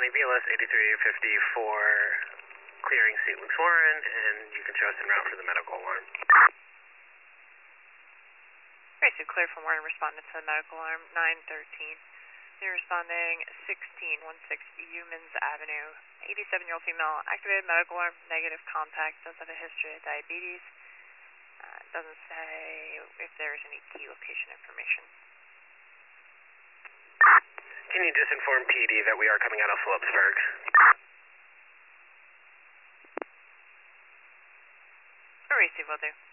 County BLS 8350 for clearing St. Luke's Warren, and you can show us en route for the medical alarm. Great, so clear from Warren, responding to the medical alarm, 913. You're responding 1616 Humans Avenue. 87-year-old female, activated medical alarm, negative contact, does have a history of diabetes. Doesn't say if there's any key location information. Can you just inform PD that we are coming out of Phillipsburg? Receive, will do.